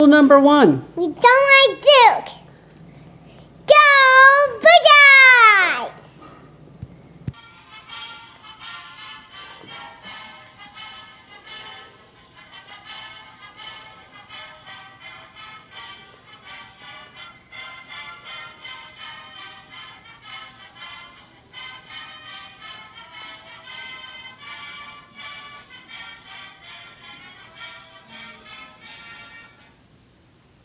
Rule number 1. We don't like Duke. Go Buckeyes!